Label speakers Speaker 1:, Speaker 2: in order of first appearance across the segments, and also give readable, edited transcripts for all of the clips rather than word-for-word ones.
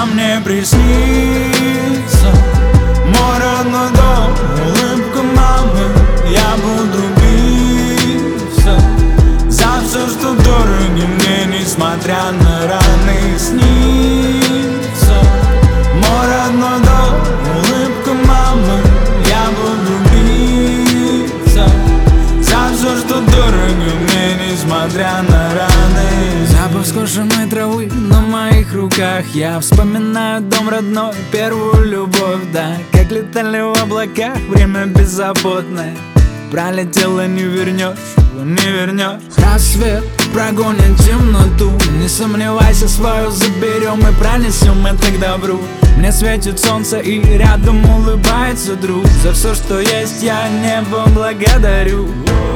Speaker 1: А мне приснится мой родной дом, улыбка мамы. Я буду биться за все, что дорого мне, несмотря на раны. Снится мой родной дом, улыбка мамы. Я буду биться за все, что дорого мне, несмотря на раны. Запах скошенной травы на моих руках. Я вспоминаю дом родной, первую любовь, да. Как летали в облаках, время беззаботное. Пролетело, не вернешь, не вернешь. Рассвет прогонит темноту. Не сомневайся, свою заберем и пронесем это к добру. Мне светит солнце и рядом улыбается друг. За все, что есть, я небо благодарю.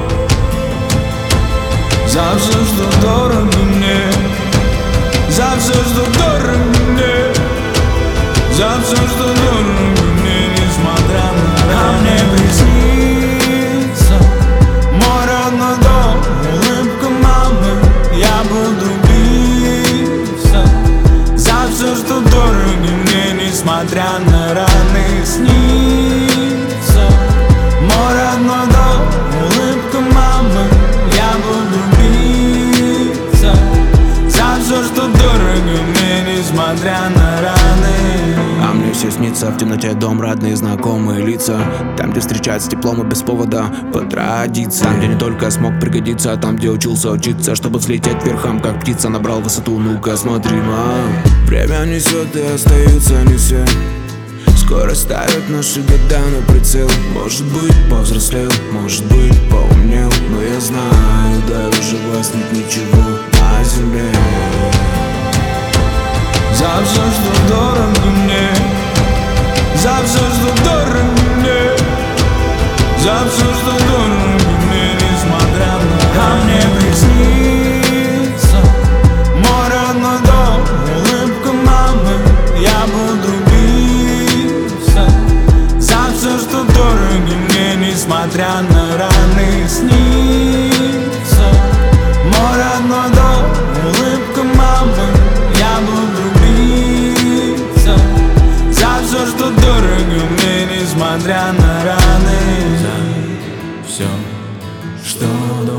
Speaker 1: За все, что дорого мне, за все, что дорого мне, за все, что дорого мне, несмотря на раны. А мне приснится мой родной дом, улыбка мамы. Я буду биться за все, что дорого мне, несмотря на раны. Снится мой родной дом, улыбка мамы. Я буду биться за все, что дорого мне, несмотря на раны.
Speaker 2: А мне все снится в темноте дом, родные, знакомые лица. Там, где встречаются теплом и без повода, по традиции. Там, где не только смог пригодиться, а там, где учился учиться, чтобы взлететь верхом, как птица набрал высоту. Ну-ка смотри, мам. Время несет и остаются не все. Скоро ставят наши года на прицел. Может быть, повзрослел, может быть, поумнел. Но я знаю, дороже вас нет ничего на земле.
Speaker 1: За все, что дорого мне, за все, что дорого мне, за все, что дорого мне, несмотря на. А мне приснится мой родной дом, улыбка мамы. Я буду биться за все, что дорого мне, несмотря на раны. Снится мой родной дом, улыбка мамы. Я буду биться за все, что дорого мне, несмотря на раны. За все, что дорого.